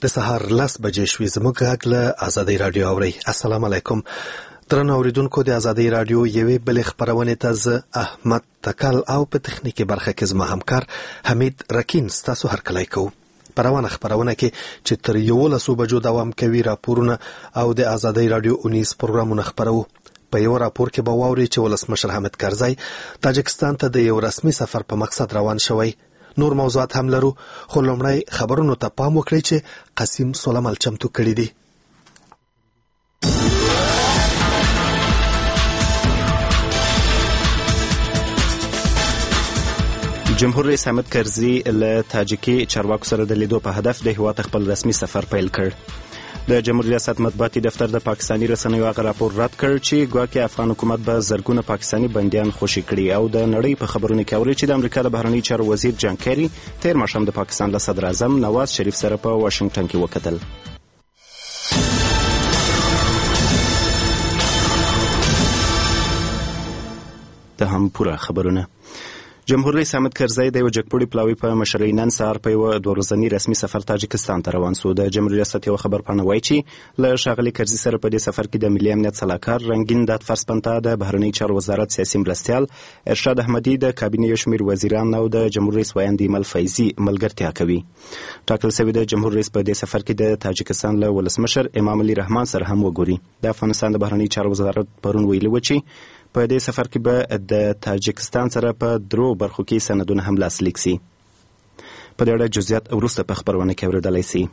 د سهار 10 بجې شوې زموږ غږ له آزادۍ رادیو اوري. السلام علیکم درنو اوریدونکو، د آزادۍ رادیو یوې بلې خبرونه ته زه احمد تکل او په تخنیکی برخه کې زما همکار حمید رکین ستاسو هرکلی کوو. پروانه خبرونه کې چې تر 11 بجو دوام کوي راپورونه او د آزادۍ رادیو 19 پروګرامونه خبرو. په یو راپور کې به واوري چې ولسمشر حامد کرزی تاجکستان ته د یو رسمي سفر په مقصد روان شوی. نور موضوعات هم لرو، خو لومړی خبرونو ته پام وکړئ چې قاسم سلیمان چمتو کړی دی. جمهور رئیس حامد کرزی له تاجیکي چارواکو سره د لیدو په هدف د هیواد خپل رسمي سفر پیل کړ. د جمهوریت ریاست مطبوعاتي دفتر د پاکستاني رسنیو هغه راپور رد کړ چې ګواکې افغان حکومت به زرګونه پاکستاني بندیان خوشي کړي او د نړۍ په خبرونو کې اوري چې د امریکا د بهرنی چارو وزیر جان کیری تیر ماښام د پاکستان له صدر اعظم نواز شریف سره په واشنگټن کې وکتل. ته هم پوره خبرونه. جمهور رئیس حامد کرزی د یو جګپوړي پلاوي په مشرۍ نن سهار په یو 2 ورځني رسمي سفر تاجکستان ته روان شو. د جمهوریت ریاست یو خبرپاڼه وایي چې له ښاغلي کرزي سره په دې سفر کې د ملي امنیت سلاکار رنگین دادفرس پنته د بهرنی چارو وزارت سیاسي مرستیال ارشاد احمدي د کابینې یو شمېر وزیران او د جمهور رئیس ویاند ایمل فیضي ملګرتیا کوي. ټاکل شوی د جمهور رئیس په دې سفر کې د تاجکستان له ولسمشر امام علي رحمان سره هم وګوري. د افغانستان د بهرنی چارو وزارت پرون ویلي و چې په دې سفر کې به د تاجکستان سره په 3 برخو کې سندونه هم لاسلیک شي. په دې اړه جزئیات وروسته په خبرونه کې اورېدلای شي.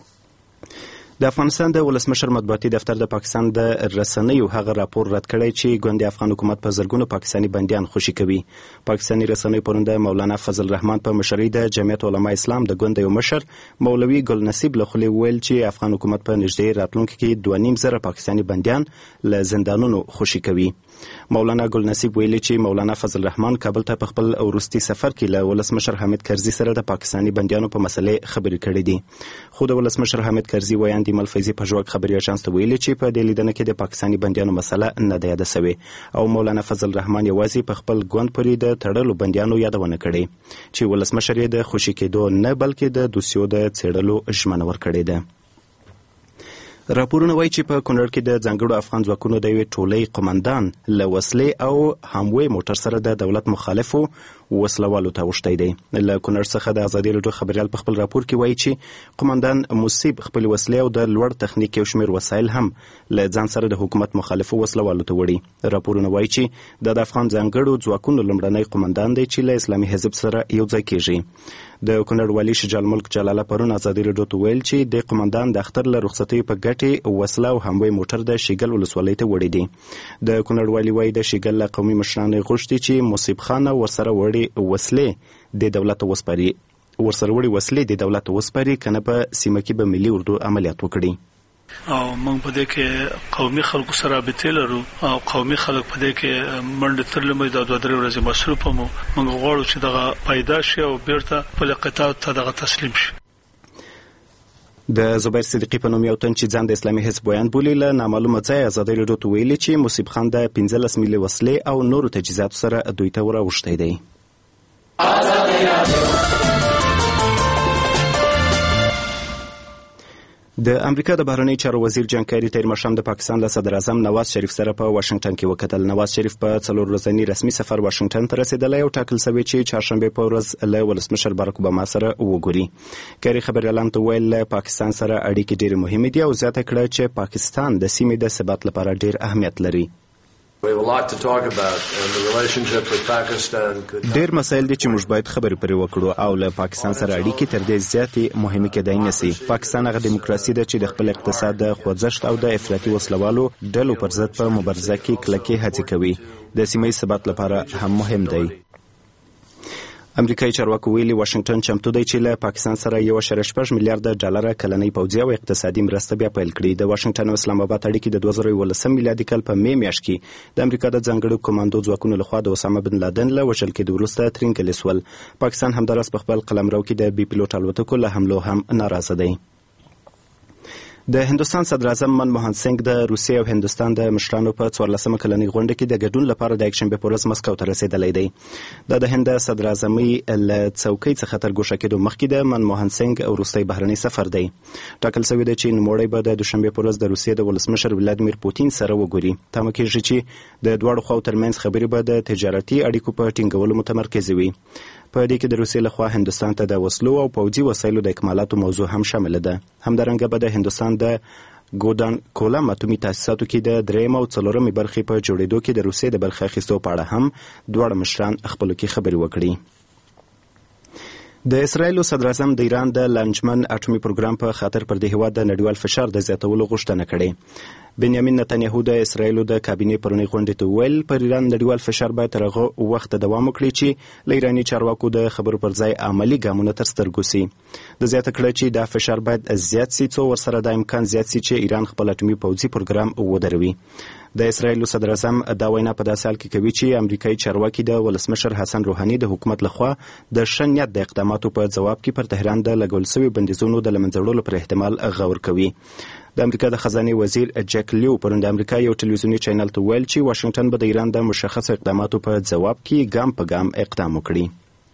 د افغانستان د ولسمشر مطبوعاتي دفتر د پاکستان د رسنیو هغه راپور رد کړی چې ګوند افغان حکومت په زرګونو پاکستاني بندیان خوشي کوي. پاکستاني رسنیو پرون د مولانا فضل الرحمن په مشرۍ د جمعیت علماء اسلام د ګوند یو مشر مولوي ګل نصیب له خولې ویل چې افغان حکومت په نږدې راتلونکي کې 2.5 پاکستاني بندیان له زندانونو خوشي کوي. مولانا ګل نصیب ویلي چې مولانا فضل الرحمن کابل ته په خپل وروستي سفر کې له ولسمشر حامد کرزي سره د پاکستاني بندیانو په مسلې خبرې کړې دي. خو د ولسمشر حامد کرزي ویاند ایمل فیضي په ژوند خبري اژانس ته ویلي چې په دې لیدنه کې د پاکستاني بندیانو مسله نه ده یاده شوې او مولانا فضل الرحمن یوازې په خپل ګوند پورې د تړلو بندیانو یادونه کړې چې ولسمشر یې د خوشي کېدو نه بلکې د دوسیو د څېړلو ژمنه ورکړې ده. راپورونه وایي چې په کونړ کې د ځانګړو افغان ځواکونو د یوې ټولۍ قومندان له وسلې او هموی موټر سره د دولت مخالفو وسلوالو ته اوښتی دی. له کونړ څخه د ازادي راډیو خبریال په خپل راپور کې وایي چې قومندان مصیب خپل وسلې او د لوړ تخنیک یو شمېر وسایل هم له ځان سره د حکومت مخالفو وسلوالو ته وړي. راپورونه وایي چې د افغان ځانګړو ځواکونو لومړنی قومندان دی چې له اسلامي حزب سره یو ځای کېږي. د کونړ والي شجاع الملک جلاله پرون ازادي راډیو ته ویل چې د قومندان د اختر له رخصتۍ په ګټې وسله او هموی موټر د شیګل ولسوالۍ ته وړي دي. د کونړ والي وایي د شیګل له قومي مشرانو غوښتي چې مصیب خان ورسره وړي وسلې د دولت وسپاري کنه په سیمه کې به ملي اردو عملیات وکړي. او موږ په دې کې قومي خلکو سره رابطه لرو او قومي خلک په دې کې منډه تر لمې د 2-3 ورځې مصروف مو موږ غواړو چې دغه پیدا شي او بیرته په قطاع ته دغه تسلیم شي. د زبیر صدیقی په نوم یو تن چې ځان د اسلامي حزب بیان بولي له نامعلومه ځای ازادي راډیو ته ویلي چې مصیب خان د 15 ملي وسلې او نورو تجهیزاتو سره دوی ته وراوښتی دی. د امریکا د بهرنی چارو وزیر جان کیری تیر ماښام د پاکستان له صدر اعظم نواز شریف سره په واشنگټن کې وکتل. نواز شریف په 4 ورځني رسمي سفر واشنگټن ته رسیدلی او ټاکل شوی چې چهارشنبه په ورځ له ولسمشر بارک اوباما سره وګوري. کیری خبریالانو ته ویل له پاکستان سره اړیکې ډېرې مهمې دي او زیاته کړه چې پاکستان د سیمې د ثبات لپاره ډېر اهمیت لري. ډېر مسایل دي چې موږ باید خبرې پرې وکړو او له پاکستان سره اړیکې تر دې زیاتې مهمې کېدای نه شي. پاکستان هغه دیموکراسي ده چې د خپل اقتصاد د خوځښت او د افراطي وسلوالو ډلو پر ضد په مبارزه کې کلکې هڅې کوي. د سیمې ثبات لپاره هم مهم دی. امریکایي چارواکو ویلي واشنگټن چمتو دی چې له پاکستان سره 1.6 میلیارډ ډالر کلنۍ پوځي او اقتصادي مرسته بیا پیل کړي. د واشنگټن او اسلام آباد اړیکې د 2019 میلادي کال په می میاشت کې د امریکا د ځانګړو کمانډو ځواکونو لخوا د اسامه بن لادن له وژل کېدو وروسته ترینګلې سول. پاکستان همداراز په خپل قلمرو کې د بي پیلوټ الوتکو له حملو هم ناراضه دی. د هندوستان صدر اعظم منموهن سینګ د روسیې او هندوستان د مشرانو په 14مه کلنۍ غونډه کې د ګډون لپاره د یکشنبه په ورځ مسکو ته رسیدلی دی. د هند صدر اعظمي له څوکۍ څخه تر ګوښه کېدو مخکې د منموهن سینګ وروستی بهرنی سفر دی. ټاکل شوی دی چې نوموړی به د دوشنبه په ورځ د روسیې د ولسمشر ولادیمیر پوتین سره وګوري. تمه کېږي چې د دواړو خواو ترمنځ خبرې به د تجارتي اړیکو په ټینګولو متمرکز وي. په دې کې د روسیې لخوا هندوستان ته د وسلو او پوځي وسایلو د اکمالاتو موضوع هم شامل ده. همدارنګه به د هندوستان د ګودان کولم اتومي تاسیساتو کې د 3 او 4 برخې په جوړېدو کې د روسیې د برخې اخیستو په اړه هم دواړه مشران خپلو کې خبرې وکړي. د اسرائیل صدر اعظم د ایران د لانجمن اټومي پروګرام په خاطر پر د هیواد د نړیوال فشار د زیاتولو غوښتنه کړې. بنیامین نتنیاهو د اسرائیل د کابینې پرونی غونډې ته ویل پر ایران نړیوال فشار باید تر هغه وخت دوام وکړي چې له ایراني چارواکو د خبرو پر ځای عملی ګامونه تر سترګو سي. د زیاته کړه چې دا فشار باید زیات سي څو ورسره د امکان زیات سي چې ایران خپل اټومي پوځي پروګرام ودروي. د اسرائیل صدر اعظم دا وینا په داسې حال کې کوي چې امریکایي چارواکي د ولسمشر حسن روحاني د حکومت لخوا د ښه نیت د اقداماتو په جواب کې پر تهران د لګول شوي بندیزونو د له منځه وړلو پر احتمال غور کوي. د امریکا د خزانه وزیر جک لیو پرون د امریکا یو ټلویزیونی چینل ته ویل چې واشنگټن به د ایران د مشخص اقداماتو په جواب کې ګام په ګام اقدام وکړي.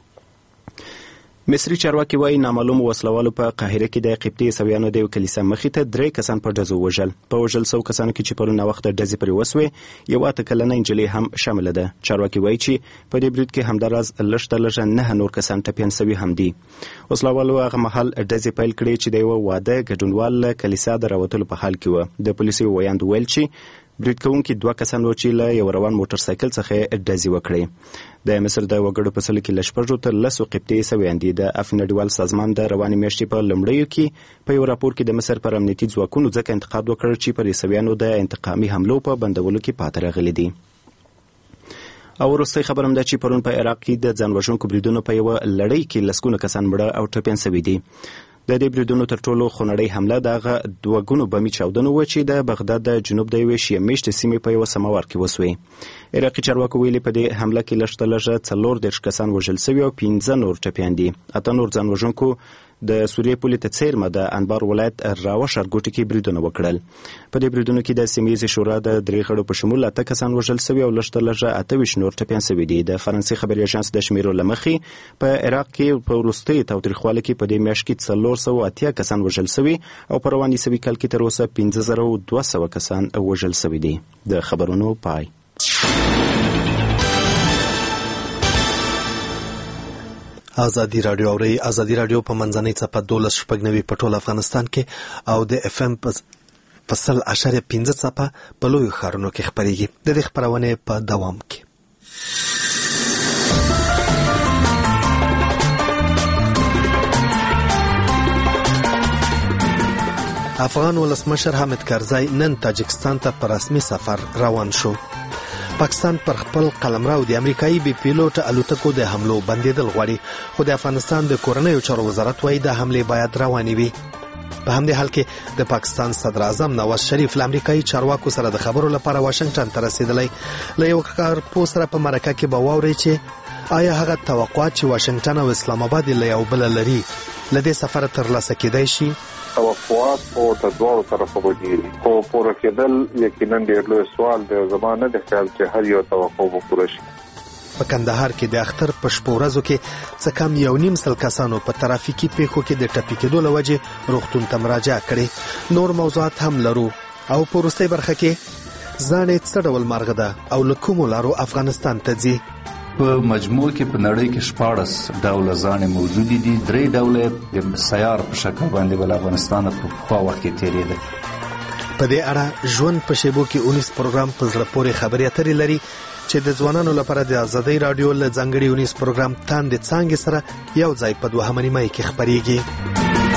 مصری چارواکي وايي نامعلوم وسلوالو په قاهره کې د قبطي عیسویانو د کلیسا مخې ته 3 کسان په ډزو وژل. په وژل شوو کسانو کې چې پرون وخت ډزې پرې وسوې یو 8 کلنه نجلۍ هم شامل ده. چارواکي وايي چې په دې برید کې همداراز لږ 9 نور کسان ټپیان شوي هم دي. وسلوالو هغه مهال ډزې پیل کړې چې د یو واده ګډونوال کلیسا د راوتلو په حال کې و. د پولیسو ویاند ویل چې برید کوونکي 2 کسان و چې له یو روان موټر سایکل څخه ډزې وکړې. د مصر د وګړو په سل کې لشپږو تر 10 قبطي عیسویان دي. د افنډیوال سازمان د رواني میاشتې په لومړیو کې په یو راپور کې د مصر پر امنیتي ځواکونو ځکه انتقاد وکړ چې پر عیسویانو د انتقامي حملو په بندولو کې پاتې راغلي دي. او وروستی خبر هم ده چې پرون په عراق کې د ځانوژونکو بریدونو په یوه لړۍ کې لسګونه کسان مړه او ټپیان شوي دي. د دې بریدونو تر ټولو خونړۍ حمله دغه 2 ګونو بمي چاودنه و چې د بغداد د جنوب د یوې شیعه میشتې سیمې په یوه سماوار کې وسوې. عراقي چارواکو ویلي په دې حمله کې لږ 4 کسان وژل شوي او 15 نور ټپیان دي. 8 نور ځانوژونکو د سوریې پولې ته څیرمه د انبار ولایت راوه ښارګوټي کې بریدونه وکړل. په دې بریدونو کې د سیمې شورا د 3 غړو په شمول 8 کسان وژل شوي او لږ 28 نور ټپیان شوي دي. د فرانسې خبري اژانس د شمیرو له مخې په عراق کې په وروستي تاوتریخوالي کې په دې میاشت کې 480 کسان وژل شوي او په رواني سوي کال کې تر اوسه 15200 کسان وژل شوي دي. د خبرونو پای. ازادي رادیو اوري ازادي رادیو په منځنۍ څپه 12.9 په ټول افغانستان کې او د اف ام په 0.15 څپه په لوی ښارونو کې خبريږي. د دې خبرونه په دوام کې افغان ولسمشر حامد کرزی نن تاجکستان ته په رسمي سفر روان شو. پاکستان پر خپل قلمرو د امریکایي بي پیلوټ الوتکو د حملو بندیدل غواړي، خو د افغانستان د کورنیو چارو وزارت وايي د حمله باید روانې وي. په همدې حال کې د پاکستان صدر اعظم نواز شریف له امریکایي چارواکو سره د خبرو لپاره واشنگټن ته رسیدلی. له یو کارپو سره په مرکه کې به واوري چې آیا هغه توقعات چې واشنگټن او اسلام آباد له یو بل لري له دې سفر ترلاسه کېدای شي. توقعات او تدوار طرفه دي خو پوره کېدل یقینا ډېر لوی سوال دی. زمانه د خیال چې هر یو توقع به پوره شي. په کندهار کې د اختر په شپو ورځو کې څه کم 1.5 کسانو په ترافیکي پیښو کې د ټپي کېدو له وجې روغتون ته مراجعه کړې. نور موضوعات هم لرو او په وروستۍ برخه کې ځانې څه ډول مرغه ده او له کومو لارو افغانستان ته ځي. په مجموع کې په نړۍ کې 14 ډوله ځانې موجودې دي. 3 ډوله د سیار په شکل باندې بل افغانستان په خوا وخت کې تیرېده. په دې اړه ژوند په شیبو کې 19 پروګرام په زړه پورې خبرې اترې لري چې د ځوانانو لپاره د ازادي رادیو له ځانګړي 19 پروګرام تاندې څانګې سره یو ځای په 2 نیمه کې خبرېږي.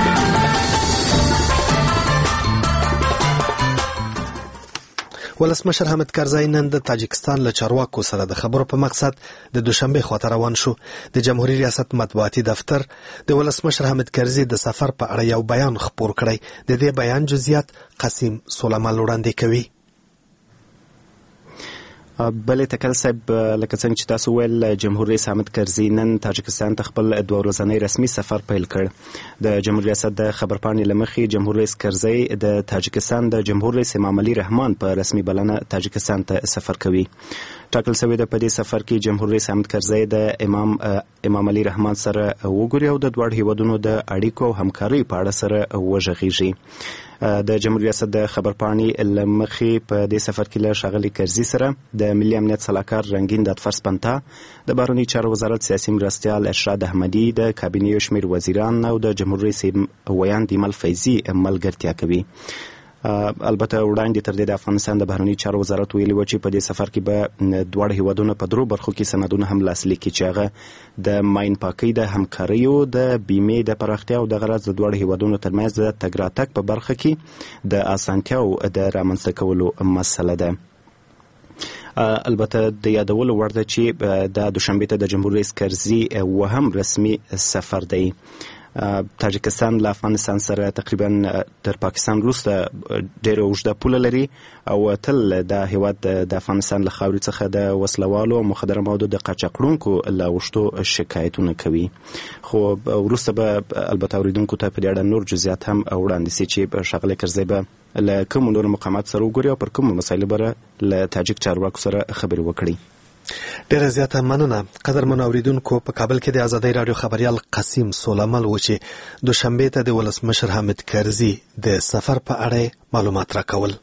ولسمشر حامد کرزی نن د تاجکستان له چارواکو سره د خبرو په مقصد د دوشنبه خواته روان شو. د جمهوریت ریاست مطبوعاتي دفتر د ولسمشر حامد کرزی د سفر په اړه یو بیان خپور کړی. د دې بیان جزئیات قاسم سلیمان وړاندې کوي. بلې تکل صاحب لکه څنګه چې تاسو ویل جمهور رئیس حامد کرزي نن تاجکستان ته خپل 2 ورځنی رسمي سفر پیل کړ. د جمهور ریاست د خبرپاڼې له مخې جمهور رئیس کرزي د تاجکستان د جمهور رئیس امام علي رحمان په رسمي بلنه تاجکستان ته سفر کوي. ټاکل شوی د په دې سفر کې جمهور رئیس حامد کرزي د امام علي رحمان سره وګوري او د دوه هیوادونو د اړیکو او همکارۍ په اړه سره وژغېږي. د جمهور ریاست د خبرپاڼې له مخې په دې سفر کې له ښاغلي کرزي سره د ملي امنیت سلاکار رنگین دادفرس پنتا، د بهرنیو چارو وزارت سیاسي مرستیال ارشاد احمدي، د کابینې یو شمېر وزیران او د جمهور رئیس ویاند ایمل فیضي ملګرتیا کوي. البته وړاندې تر دې د افغانستان د بهرنیو چارو وزارت ویلي و چې په دې سفر کې به دواړه هیوادونه په 3 برخو کې سندونه هم لاسلیک کړي چې هغه د ماین پاکۍ د همکاریو، د بیمې د پراختیا او د غرض د دواړو هیوادونو ترمنځ د تګ راتګ په برخه کې د اسانتیاو د رامنځته کولو مسله ده. البته د یادولو وړ ده چې د دوشنبې ته د جمهور رئیس کرزي وهم رسمي سفر دی. تاجکستان له افغانستان سره تقریبا تر پاکستان وروسته ډېره اوږده پوله لري او تل د هیواد د افغانستان له خاورې څخه د وسلوالو او مخدره موادو د قاچاقړونکو له اوښتو شکایتونه کوي. خو وروسته به البته اورېدونکو ته په دې اړه نور جزئیات هم وړاندې شي چې ښاغلی کرزي به له کومو نورو مقاماتو سره وګوري او پر کومو مسایلو به له تاجک چارواکو سره خبرې وکړي. ډیره زیاته مننه. قدرمن اوریدونکو، په کابل کې د آزادۍ رادیو خبريال قاسم سولمل و چې دوشنبه ته د ولسمشر حامد کرزي د سفر په اړه معلومات راکول.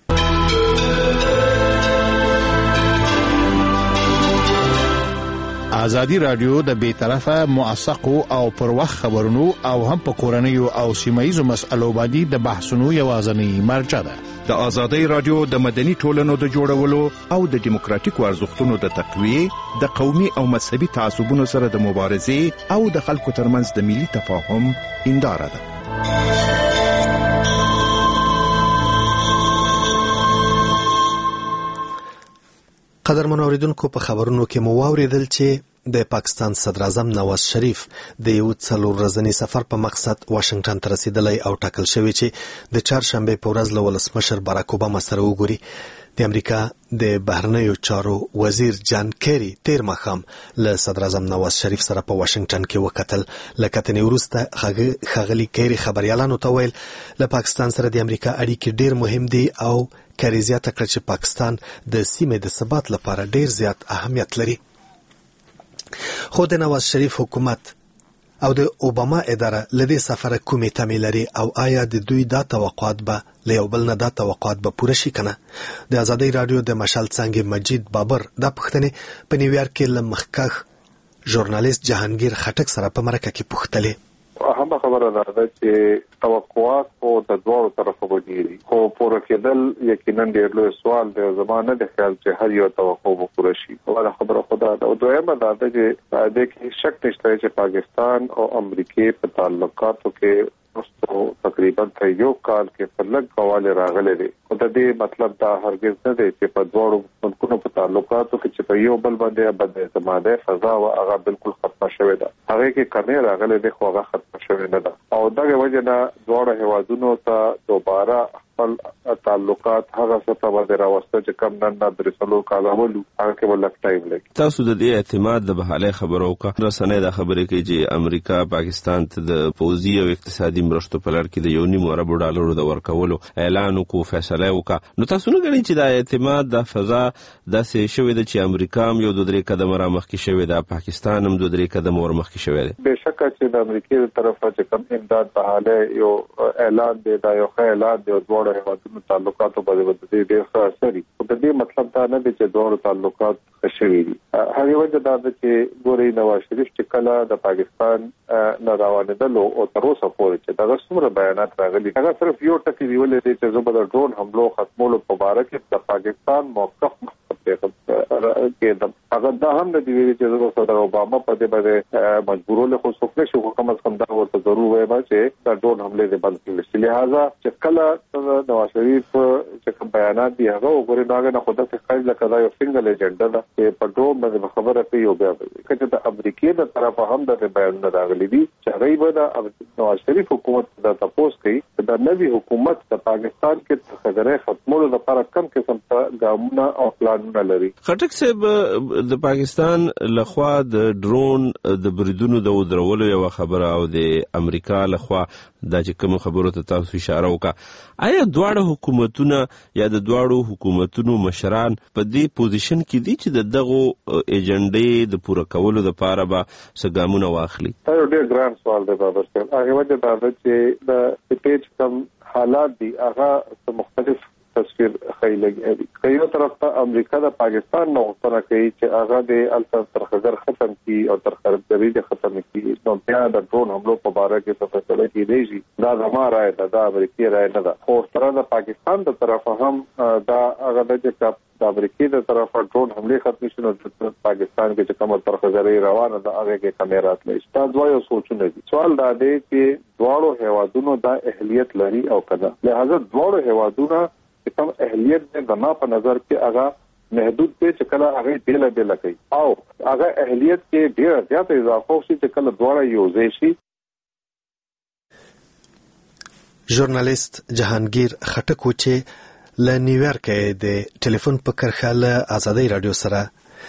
آزادی رادیو د بیطرفه، موثقو او پر وخت خبرونو او هم په کورنیو او سیمایي مسألو باندې د بحثونو یوازنی مرجع ده. د آزادۍ رادیو د مدني ټولنو د جوړولو او د دیموکراتیکو ارزښتونو د تقویې، د قومي او مذهبي تعصبونو سره د مبارزې او د خلکو ترمنځ د ملي تفاهم هنداره ده. قدرمن اوریدونکو، په خبرونو کې مو واوریدل چې د پاکستان صدر اعظم نواز شریف د یو 4 ورځني سفر په مقصد واشنگټن ته رسیدلی او ټاکل شوی چې د چهارشنبه په ورځ له ولسمشر باراک اوباما سره وګوري. د امریکا د بهرنیو چارو وزیر جان کیری تیر ماښام له صدر اعظم نواز شریف سره په واشنگټن کې وکتل. له کتنې وروسته ښاغلي کیری خبريالانو ته ویل له پاکستان سره د امریکا اړیکې ډیر مهم دي او کیری زیاته کړه چې پاکستان د سیمې د ثبات لپاره ډیر زیات اهمیت لري. خو د نواز شریف حکومت او د اوباما اداره لدې سفر کومې تمې لري او آیا د دوی دا توقعات به له یو بل نه دا توقعات به پوره شي کنه؟ د آزادۍ رادیو د مشال څانګې مجید بابر دا پوښتنې په نیویارک کې له مخکښ ژورنالیست جهانگیر خټک سره په مرکه کې پوښتلې. هم خبره ده چې توقعات او د دوه طرفه ودی خو پوره کېدل یقینا ډېر لوی سوال دی. زمانه د خیال چې هر یو توقع به پوره شي. دا خبره خدا ده. او دویمه دا ده چې د کې شک نشته چې پاکستان او امریکا په تعلقاتو کې تقریبا ته یو کال کې په لږ حواله راغلي دي. او د دې مطلب دا هرگز نه دی چې په دوه ملکونو په تعلقاتو کې چې په یو بل باندې بد اعتمادي فضا او هغه بالکل ختمه شوې ده. هغه کې کمې راغلي دي خو هغه ختمه شوې نه ده. او دغه وجه نه دوه هیوادونو ته دوباره خپل تعلقات هغه څه ته باندې راوسته چې کم نن د رسولو کاغولو هغه کې ولک ټایم لګي. تاسو د دې اعتماد د بحاله خبرو کا رسنۍ د خبرې کوي چې امریکا پاکستان ته د پوځي او اقتصادي مرستو په لړ کې د $1.5 ارب د ورکولو اعلان وکړ، فیصله وکړه. نو تاسو نه غواړئ چې د اعتماد د فضا داسې شوې ده چې امریکا هم یو 2-3 قدم را مخکې شوې ده، پاکستان هم 2-3 قدم ور مخکې شوې ده؟ بهشکه چې د امریکا تر طرفه چې کوم امداد بحاله یو اعلان دی، دا یو اعلان دی دوه هیوادونو تعلقاتو باندې ډېر ښه اثر لري. خو د دې مطلب دا نه دی چې دوه تعلقات ښه شوي دي. هغه وجه دا ده چې ګوري نواز شریف چې کله د پاکستان نه روانېدل او تر اوسه پورې چې دا څومره بیانات راغلي، هغه صرف یو ټکی ویل دي چې زه به د ډرون حملو ختمولو په اړه کې د پاکستان موقف کېدم. هغه دا هم د ویلي چې زه صدر اوباما په دې باندې مجبورول خو څوک نشي، خو کم از کم دا ورته ضرور وایم چې دا ډرون حمله دې بند کړي. لہذا چې کله نواز شریف چې کوم بیانات دی هغه وګورئ نو هغه نه خود څه ښایي لکه دا یو سنگل ایجنډا ده چې په ډرون باندې خبره کوي او بیا چې د امریکا د طرفه هم د بیان نه راغلي دي چې هغه به د نواز شریف حکومت د تاسو کوي د نوي حکومت د پاکستان کې خبره ختمولو لپاره کم قسم ته ګامونه او پلانونه لري. خټک صاحب د پاکستان لخوا د ډرون د بریدونو د ودرولو یو خبره او د امریکا لخوا د کوم خبرو ته تاسو اشاره وکړه، آیا دواړه حکومتونه یا د دواړو حکومتونو مشران په دې پوزیشن کې دي چې دغه ایجنډې د پوره کولو لپاره به څه ګامونه واخلي؟ دا یو ډېر ګران سوال دی بابر صاحب. هغه وجه دا ده چې د پیج کم حالات دي هغه مختلف تصویر خیلګي. کایو طرف ته امریکا د پاکستان نو غوښتنه کوي چې هغه د التر ترخزر ختم کی او ترخربدري د ختم کی. نو بیا د ډرون حملو په اړه کې څه فیصله کیږي دا زموږ رائے ده، دا امریکایي رائے نه ده. خو تر د پاکستان د طرفه هم دا هغه د امریکایي د طرفه ډرون حمله ختم شونه د پاکستان کې چې کوم ترخزري روانه ده هغه کې کیمرات لري. دا دوه یو سوچونه دي. سوال دا دی چې دواړو هیوادونو دا اهلیت لري او کله لہذا دواړو هیوادونو کوم اهلیت د ما په نظر کې هغه محدود دی چې کله هغه بیل کوي او هغه اهلیت کې ډیر زیات اضافه شي چې کله دواړه یو ځای شي. ژورنالیست جهانگیر خټک و چې له نیویارک د ټلیفون په کرښه له آزادۍ رادیو سره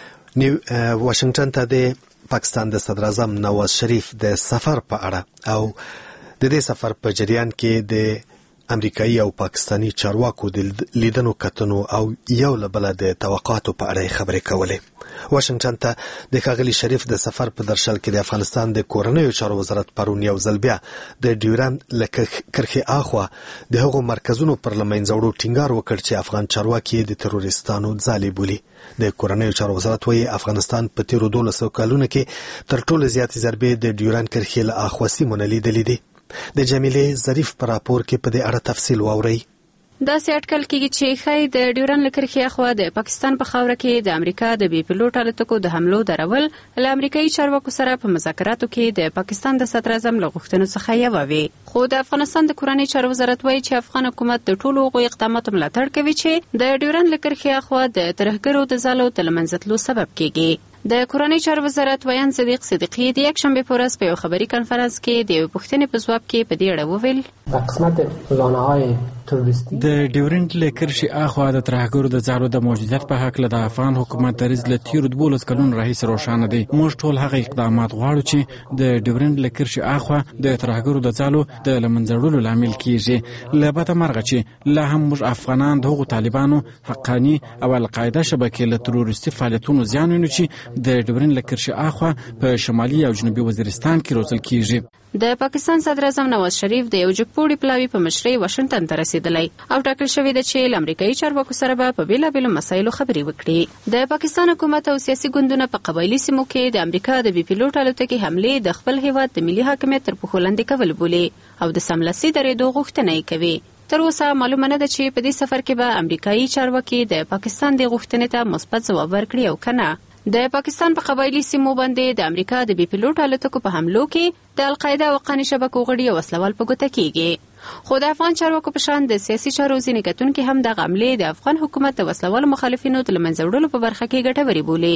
واشنگټن ته د پاکستان د صدر اعظم نواز شریف د سفر په اړه او د دې سفر په جریان کې د امریکایي او پاکستانی چارواکو د لیدنو کتنو او یو له بل د توقعاتو په اړه خبرې کولې. واشنگټن ته د ښاغلي شریف د سفر په درشل کې د افغانستان د کورنیو چارو وزارت پرون یو ځل بیا د ډیورند له کرښې اخوا د هغو مرکزونو پر له منځه وړو ټینګار وکړ چې افغان چارواکي د تروریستانو ځالې بولي. د کورنیو چارو وزارت وایي افغانستان په تیرو 12 کلونو کې تر ټولو زیاتې ضربې د ډیورند کرښې له اخوا سیمونه لیدلې دي. د جمیلې ظریف پر راپور کې په دې اړه تفصیل واورئ. دا اټکل کېږي چې خای د ډیورند لکرخي اخوا د پاکستان په خاوره کې د امریکا د بي پيلوټ الوتکو د حملو درول له امریکایي چارواکو سره په مذاکراتو کې د پاکستان د صدر اعظم له غوښتنو څخه یو وي. خو د افغانستان د کورنۍ چارو وزارت وایي چې افغان حکومت د ټولو غوښتنو اقداماتو ملاتړ کوي چې د ډیورند لکرخي اخوا د ترهګرو د ځالو د لمنځتلو سبب کېږي. د کورنۍ چارو وزارت ویان صدیق صدیقی د یک شنبه په ورځ په یو خبري کانفرنس کې د پوښتنې په ځواب کې په دې اړه وویل په قسمت رانه‌های تروریستی د ډیورند لکرشي اخوا د ترهګرو د ځالو د موجودیت په حق له د افغان حکومت دریځ له تیر 12 کلونو راهیسې روښانه دی. موږ ټول هغه اقدامات غواړو چې د ډیورند لکرشي اخوا د ترهګرو د ځالو د لمنځړلو لامل کیږي. لبته مرغه چې لا هم موږ افغانان دغه طالبانو حقانی او القاعده شبکې له تروریستي فعالیتونو زیان ویني چې د ډیورند لکرشي اخوا په شمالي او جنوبي وزیرستان کې روزل کیږي. د پاکستان صدر اعظم نواز شریف د یو جګپوړي پلاوی په مشرۍ واشنگټن ته رسیدلی او ټاکل شوی دی چې امریکایي چارواکو سره به په بیلابیلو مسایلو خبرې وکړي. د پاکستان حکومت او سیاسي ګوندونه په قبایلی سیمو کې د امریکا د بي پيلوټ الوتکې حملې د خپل هیواد د ملي حاکمیت تر پښو لاندې کول بولي او د سملاسي درېدو غوښتنه یې کوي. تر اوسه معلومه نه ده چې په دې سفر کې به امریکایي چارواکي د پاکستان د غوښتنې ته مثبت ځواب ورکړي او کنه. د پاکستان په قبایلی سیمو باندې د امریکا د بي پيلوټ الوتکو په حملو کې د القاعده او قانی شبکو غړي او وسلوال په ګوته کېږي. خو د افغان چارواکو په شان د سیاسي چارو ځینې کتونکي هم د حملې د افغان حکومت د وسلوالو مخالفینو د لمنځه وړلو په برخه کې ګټوري بولي.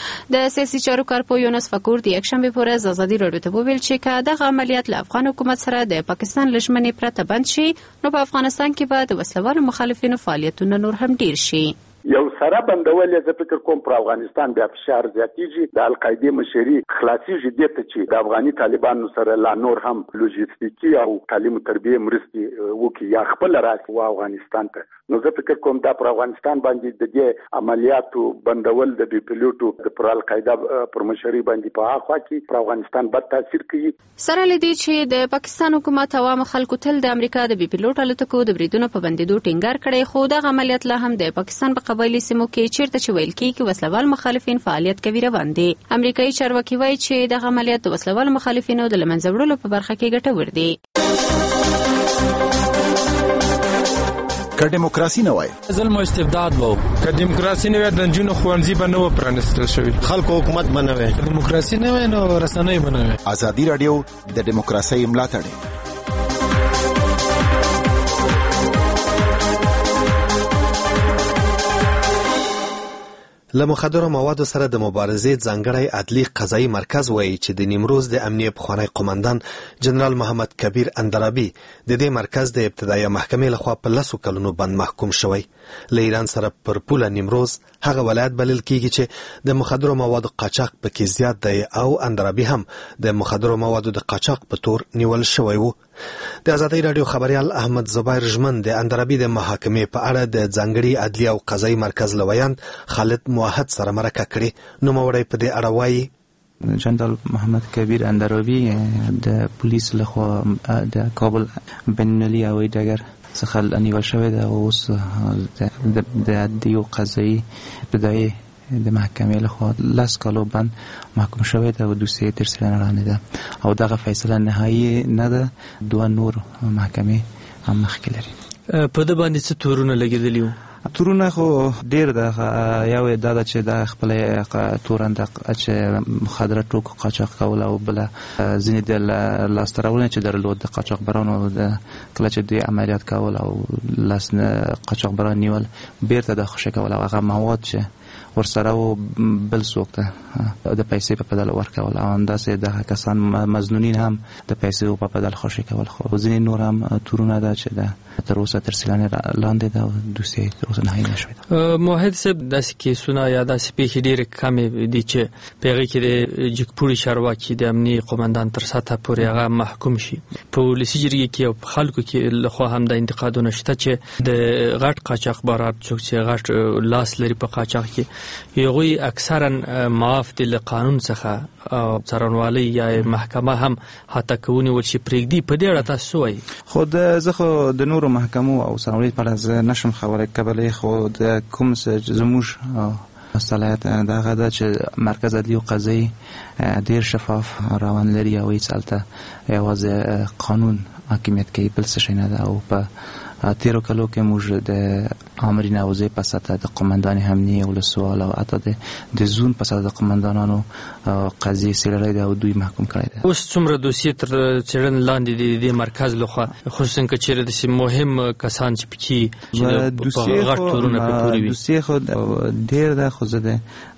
د سیاسي چارو کارپو یونس فقور د یک شنبه په ورځ آزادي رادیو ته وویل چې که دغه عملیات له افغان حکومت سره د پاکستان لژمنې پرته بند شي نو په افغانستان کې به د وسلوالو مخالفینو فعالیتونه نور هم ډیر شي. یو سره بندول زه فکر کوم پر افغانستان بیا فشار زیاتیږي. د القاعده مشري خلاصيږي دته چې د افغاني طالبانو سره لا نور هم لوجستیکي او تعلیم او تربیه مرستي وکي یا خپل راځي و افغانستان ته. نو زه فکر کوم دا پر افغانستان باندې د دې عملیاتو بندول د بي پيلوټو د پر القاعده پر مشري باندې په اخوا کې پر افغانستان بد تاثیر کوي. سره لدی چې د پاکستان حکومت عوام خلکو تل د امریکا د بي پيلوټ الوتکو د بریدونو په بندیدو ټینګار کړي، خو د عملیات لا هم د پاکستان په قبایلی سیمو کې چیرته چې ویل کېږي وسلوال مخالفین فعالیت کوي روان دي. امریکایي چارواکي وایي چې د عملیات د وسلوال مخالفینو د لمنځه وړلو په برخه کې ګټور دي. که دیموکراسي نه وای ظلم او استبداد وو، که دیموکراسي نه وای د نجونو ښوونځي به نه و پرانیستل شوي، خلکو حکومت به نه وای، دیموکراسي نه وای نو رسنۍ به نه وای. ازادي رادیو د دیموکراسي ملاتړ له مخدره موادو سره د مبارزې ځانګړی عدلي قضایي مرکز وایي چې د نیمروز د امنیه پخوانی قومندان جنرال محمد کبیر اندرابي د دې مرکز د ابتدایي محکمې لخوا په 10 کلونو بند محکوم شوی. له ایران سره پر پوله نیمروز هغه ولایت بلل کیږي چې د مخدره موادو قاچاق پکې زیات دی او اندرابي هم د مخدره موادو د قاچاق په تور نیول شوی وو. د آزادۍ رادیو خبريال احمد زبیر ژمن د اندرابي د محاکمې په اړه د ځانګړي عدلي او قضایي مرکز لویان خالد موحد سره مرکه کړې. نو موړی په دې اړه وایي جنرال محمد کبیر اندرابي د پولیس لخوا د کابل بین‌المللي هوایي ډګر څخه نیول شوی دی او اوس د عدلي او قضایي ابتدایي د محکمې لخوا 10 کالو بند محکوم شوی دی او دوسیه تر څېړنې لاندې ده او دغه فیصله نهایي نه ده. 2 نور محکمې هم مخکې لري. په دې باندې څه تورونه لګېدلي وو؟ تورونه خو ډېر ده. یو دا ده چې د خپله تورنده چې مخدره توکو قاچاق کول او بله ځینې د لاسته راوړنې چې درلود د قاچاقبرانو کله چې دوی عملیات کول او قاچاقبران نیول بیرته د خوشي کول او هغه مواد چې ورسره و بل څوک ته د پیسې په بدل ورکول او همداسې دغه کسان مظنونین هم د پیسې په بدل خوشي کول. خو ځینې نور هم تورونه ده چې تر اوسه تر څېړنې لاندې ده او دوسیه تر اوسه نهایي نه شوې ده. موحد صاحب داسې کیسونه یا داسې پیښې ډېرې کمې دي چې په هغې کې د جګپوړي چارواکي د امني قومندان تر سطحه پورې هغه محکوم شي. په ولسي جرګې کې او په خلکو کې لخوا هم د انتقادونه شته چې د غټ قاچاقبران څوک چې غټ لاس لري په قاچاق کې هغوی اکثرا معاف دي له قانون څخه او څارنوالۍ یا محکمه هم حتی که ونیول شي پرېږدي. په دې اړه تاسو څه وایي؟ خو زه خو د نورو محکمو او څارنوالۍ په اړه زه نشم خبرې کولی. خو د کوم څه زموږ صلاحیت دغه ده چې مرکز عدلي او قضایي ډېر شفاف روان لري او هېڅ هلته یوازې قانون حاکمیت کوي، بل څه شی نه ده. او په تیرو کلو کې موږ د آمرین اوضاع په سطح د قومندان امنیه ولسوال او حتی د زون په سطح د قومندانانو قضیې څېړلې ده او دوی محکوم کړی ده. اوس څومره دوسیې تر څېړنې لاندې دي د مرکز لخوا، خصوصا که چېرې داسې مهم کسان چې پکې په غټ تورونه پرې توري وي؟ دوسیې خو ډېر ده، خو زه د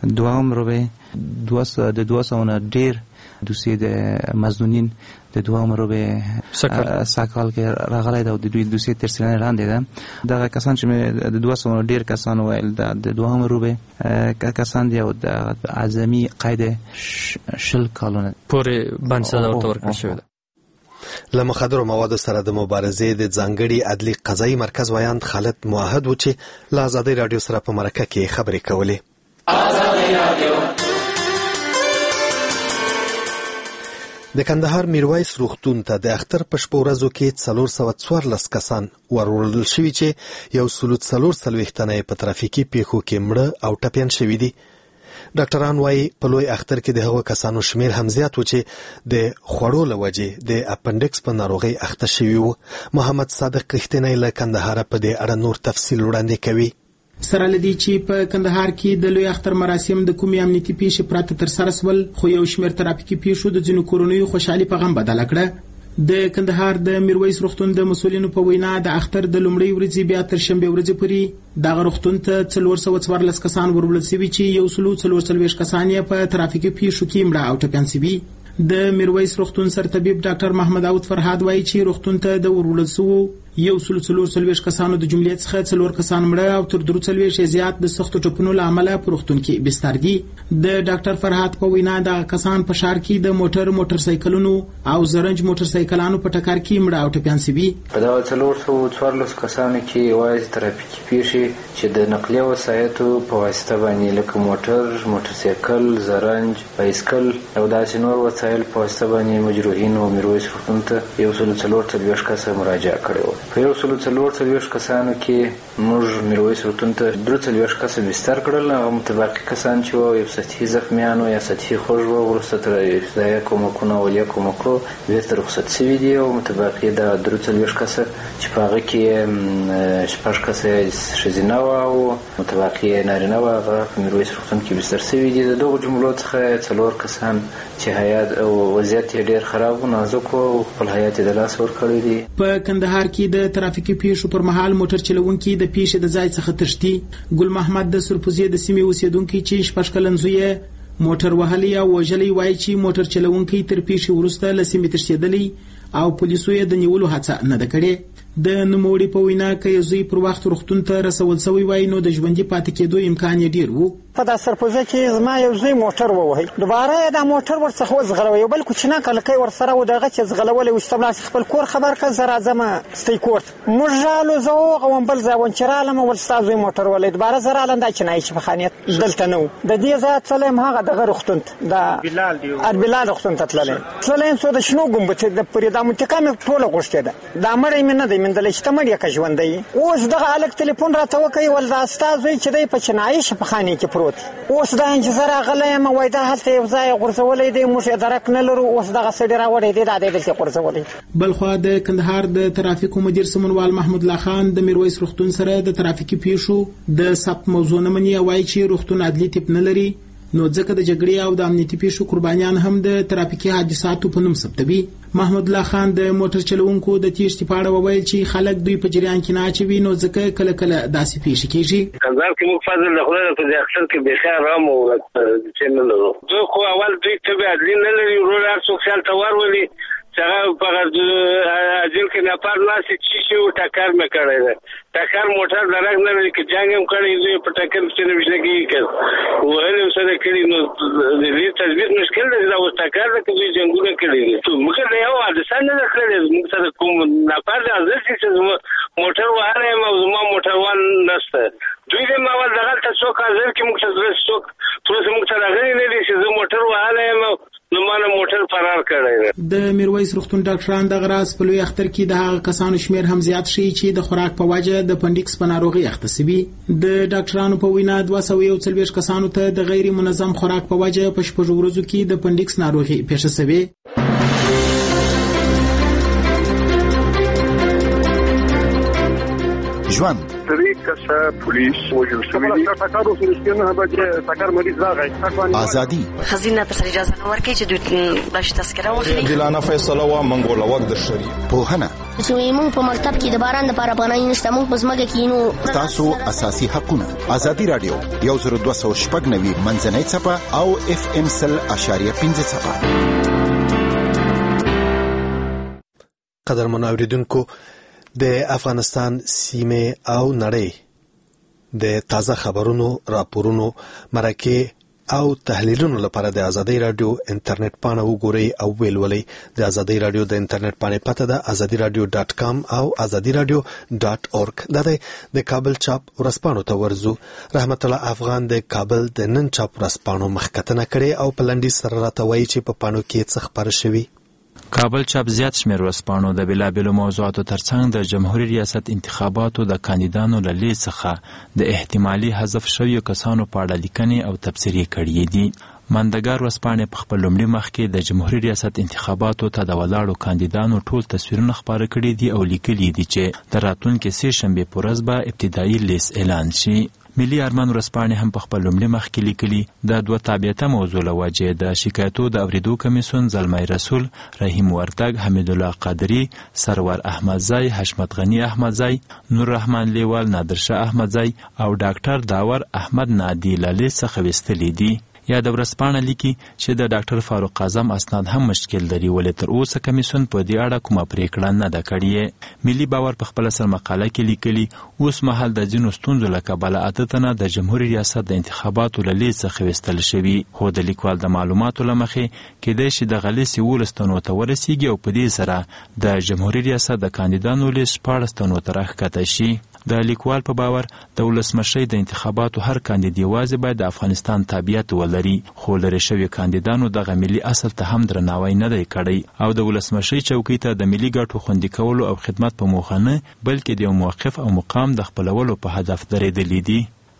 200 نه ډېر دوسیې د مظنونین د 2 ساکال کې راغلی ده او د دوی دوسیې تر څېړنې لاندې ده. دغه کسان چې مې د 200 ډېر کسان ویل د 2 کسان دي او د اعظمي قید 10 کالونه پورې بند سزا ورته ورکړل شوې ده. له مخدره موادو سره د مبارزې د ځانګړي عدلي قضایي مرکز ویاند خالد موحد و چې له آزادۍ رادیو سره په مرکه کې خبرې کولې. آزادۍ رادیو د کندهار میرویس روغتون ته د اختر په شپو ورځو کې 414 کسان وروړل شوي چې 140 تنه په ترافیکي پیښو کې مړه او ټپیان شوي دي. ډاکټران وایي په لوی اختر کې د هغو کسانو شمیر هم زیات و چې د خوړو له وجې د اپنډکس په ناروغۍ اخته شوي وو. محمد صادق رښتینی له کندهار په دې اړه نور تفصیل وړاندې کوي. سره لدی چې په کندهار کې د لوی اختر مراسم د کومې امنیتي پیښې پراته تر سره سول، خو یو شمېر ترافیکي پیښو د ځینو کورنیو خوشحالي په غم بدله کړه. د کندهار د میرویس روغتون د مسؤلینو په وینا د اختر د لومړۍ ورځې بیا تر شنبه ورځې پورې دغه روغتون ته 414 کسان وروړل شوي چې 144 کسان یې په ترافیکي پیښو کې مړه او ټپیان شوي. د میرویس روغتون سرطبیب ډاکټر محمد داود فرهاد وایي چې روغتون ته د وروړل شوو 144 کسانو د جملې څخه 4 کسان مړه او تر 43 زیات د سختو ټپونو له امله په روغتون کې بستر دي. د ډاکټر فرهاد په وینا د کسان په ښار کې د موټر سایکلونو او زرنج موټر سایکلانو په ټکر کې مړه او ټپیان شوي. په دا 414 کسانو کې یوازې ترافیکي پیښې چې د نقلیه وسایطو په واسطه باندې لکه موټر سایکل، زرنج، بایسکل او داسې نور وسایل په واسطه باندې مجروحین او میرویس روغتون ته 144 کسه مراجعه کړې وه. په 144 کسانو کې موږ میرویس روغتون ته 43 کسه بستر کړل او متبقي کسان چې یو سطحي زخمیان او یا سطحي خوږ وو وروسته تر ابتدایي کومکونو او اولیه کومکو بیرته رخصت شوي دي او متبقي د 43 کسه چې په هغه کې 6 کسه ښځینه وه او متبقي نارینه وه هغه په میرویس روغتون کې بستر شوي دي. د دغو جملو څخه 4 کسان چې حیات او وضعیت ډیر خراب او نازک او خپل حیات د لاس ورکړی دی. په کندهار کې د ترافیکي پیښو پر مهال موټر چلوونکي د پیښې د ځای څخه تښتي. ګل محمد د سرپوزي د سیمې اوسیدونکي چې شپږ کلن زوی موټر وهلی او وژلی وایي چې موټر چلوونکي تر پیښې وروسته له سیمې تښتېدلی او پولیسو یې د نیولو هڅه نه ده کړې. د نوموړي په وینا که زوی پر وخت روغتون ته رسول شوی وای نو د ژوندۍ پاتې کېدو امکان یې ډیر وو. په دا سرپوزه کې زما یو زوی موټر ووهی، دوباره دا موټر ورڅخه وزغلوي، یو بل کوچنی کلکۍ ورسره و، دغه چې زغلولی و چې تبلاس خپل کور خبر کړ زه راځم ستی کور ته. موږ رالو زه وغوم بل ځای ون چې رالم ول ستا زوی موټر ولی، دوباره زه رالم دا چینایي چې په خانیت دلته نه و. د دې ځای تللی یم هغه دغه روغتون ته، د اربلال روغتون ته تللی یم څو د شنو ګمبتې د پورې دا منطقه مې ټوله غوښتېده، دا مړی مې نه دی موندلی چې ته مړ یې که ژوندی. اوس دغه هلک تلیفون راته وکوي ول دا ستا زوی چې دی په چینایي شفاخانې کې پروت، اوس دا انجزه راغلی یم وایي دا هلته یو ځای غورځولی دی، موږ یې درک نه لرو، اوس دغه سړي راوړی دی دا دی دلته غورځولی. بلخوا د کندهار د ترافیکو مدیر سمونوال محمود الله خان د میرویس روغتون سره د ترافیکي پیښو د ثبت موضوع نه مني او وایي چې روغتون عدلي تیپ نه لري، نو ځکه د جګړې او د امنیتي پیښو قربانیان هم د ترافیکي حادثاتو په نوم ثبتوي. محمود الله خان د موټر چلوونکو د تیښتې په اړه وویل چې خلک دوی په جریان کې نه اچوي، نو ځکه کله کله داسې پیښې کیږي. کندهار کې موږ فضل د خدای په اکثر کې بخیر رام او چې نه لرو، دوی خو اول دوی ته عدلي نه لري، ورور هر څوک خیال توار ولي څنګه په اجل کې نه پار ناسي چې او ټکر مې کړی دی، ټکر موټر درک نه لري چې جنگ هم کړی دی په ټکر چې نه وشي کېږي وهل سره کړی نو د دې تثبیت مشکل دی دا اوس ټکر د کوي جنگونه کړی دي. موږ له یو حادثه نه کړی، موږ سره کوم نه پار د ازل چې موټر وهاله ما زما موټر وان نشته، دوی دې ما ول دغه ته څوک حاضر کې موږ سره څوک ټول موږ سره غوښتل نه دي چې موټر وهاله ما نو مانه موټر فرار کړی. د میرویس روغتون ډاکټران د غراس په لوی اختر کې د هغه کسانو شمیر هم زیات شي چې د خوراک په وجه د پنډکس په ناروغي اخته شوي. د ډاکټرانو په وینا 241 کسانو ته د غیر منظم خوراک په وجه په شپږ ورځو کې د پنډکس ناروغي پیښه شوې. ژوند طریقه پولیس وجل شوی دی ټاکارو سرسکینه به چې ټاکار مریض راغی ازادي خزینه ته اجازه نه ورکړي چې دوی باش تذکره واخلي. ګلانه فیصله وا منګوله وخت د شری پوهنه چې موږ په مکتب کې د باران لپاره پناه نشته، موږ په ځمکه کې نو تاسو اساسي حقونه. ازادي رادیو 102.9 منځنۍ صفه او FM 100.5 صفه. قدرمن اوریدونکو، د افغانستان سیمه او نړۍ د تازه خبرونو، راپورونو، مرکه او تحلیلونو لپاره د ازادي رادیو انټرنیټ پاڼه وګورئ او ولولئ. د ازادي رادیو د انټرنیټ پاڼې پته ده azadiradio.com او azadiradio.org. د کابل چاپ ورځپاڼو ته ورزو. رحمت الله افغان د کابل د نن چاپ ورځپاڼو مخکتنه کړي او په لنډي سره راته وایي چې په پاڼو کې څه خبره شوي. کابل چاپ زیات شمیر ورځپاڼو د بېلابېلو موضوعاتو ترڅنګ د جمهوریت ریاست انتخاباتو د کاندیدانو له لیست څخه د احتمالي حذف شویو کسانو په اړه لیکنې او تبصرې کړي دي. ماندګار ورځپاڼې په خپل لومړي مخ کې د جمهوریت ریاست انتخاباتو ته د ولاړو کاندیدانو ټول تصویرونه خپاره کړي دي او لیکلي دي چې د راتلونکي سې شنبې په ورځ به ابتدایي لیست اعلان شي. ملي ارمان ورځپاڼې هم په خپل لومړي مخ کې لیکلي د دوه تابعیته موضوع له وجې د شکایتو د اوریدو کمیسیون زلمی رسول، رحیم وردګ، حمید الله قادری، سرور احمدزی، حشمت غنی احمدزی، نور رحمان لیوال، نادرشاه احمدزی او ډاکټر داور احمد نادی له لیست څخه ویستلي دي. یا د ورځپاڼه لیکي چې د ډاکټر فاروق اعظم اسناد هم مشکل لري، ولې تر اوسه کمیسیون په دې اړه کومه پریکړه نه ده کړې. ملي باور په خپل سر مقاله کې لیکلي اوس مهال د ځینو ستونزو له کبله اته تنه د جمهوریت ریاست د انتخاباتو له لیست څخه ویستل شوي، خو د لیکوال د معلوماتو له مخې کېدای شي دغه لیست 11 تنو ته ورسیږي او په دې سره د جمهوریت ریاست د کاندیدانو لیست 14 تنو ته راښکته شي. د لیکوال په باور د ولسمشرۍ د انتخاباتو هر کاندید یوازې باید د افغانستان تابعیت ولري، خو لرې شوي کاندیدانو دغه ملي اصل ته هم درناوی نه دی کړی او د ولسمشرۍ چوکۍ ته د ملي ګټو خوندي کولو او خدمت په موخه نه بلکې د یو موقف او مقام د خپلولو په هدف درېدلي دي.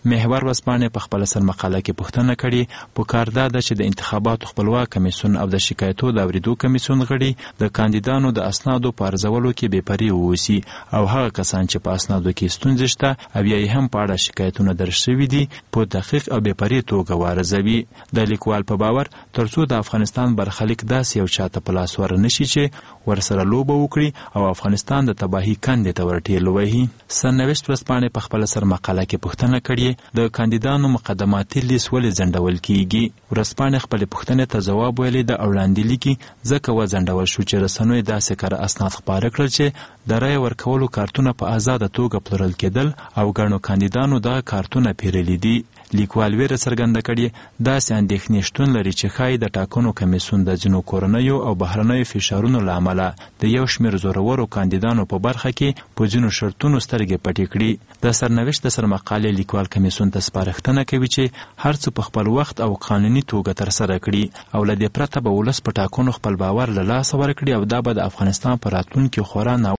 محور ورځپاڼې په خپل سرمقاله کې پوښتنه کړې په کار دا ده چې د انتخاباتو خپلواک کمیسیون او د شکایتو د اوریدو کمیسیون غړي د کاندیدانو د اسنادو په ارزولو کې بې پرې واوسي او هغه کسان چې په اسنادو کې ستونزې شته او یا هم په اړه شکایتونه درج شوي دي په دقیق او بې پرې توګه وارزوي. د لیکوال په باور ترڅو د افغانستان برخلیک داسې یو چاته په لاس ورنشي چې ورسره لوبه وکړي او افغانستان د تباهي کندې ته ورټېل وهي. سرنوشت ورځپاڼې په خپل سرمقاله کې پوښتنه کړې د کاندیدانو مقدماتي لیست ولې ځنډول کیږي. ورځپاڼې خپلې پوښتنې ته ځواب ویلی د وړاندې لیکي ځکه وځنډول شو چې رسنیو داسې کره اسناد خپاره کړل چې د رایې ورکولو کارتونه په آزاده توګه پلورل کېدل او ګڼو کاندیدانو دغه کارتونه پیرلي دي. لیکوال ویره څرګنده کړې داسې اندېښنې شتون لري چې ښایي د ټاکنو کمیسیون د ځینو کورنیو او بهرنیو فشارونو له امله د یو شمېر زورورو کاندیدانو په برخه کې په ځینو شرطونو سترګې پټې کړي. د سرنوشت د سرمقالې لیکوال کمیسیون ته سپارښتنه کوي چې هر څه په خپل وخت او قانوني توګه ترسره کړي او له دې پرته به ولس په ټاکنو خپل باور له لاسه ورکړي او دا به د افغانستان په راتلونکي خورا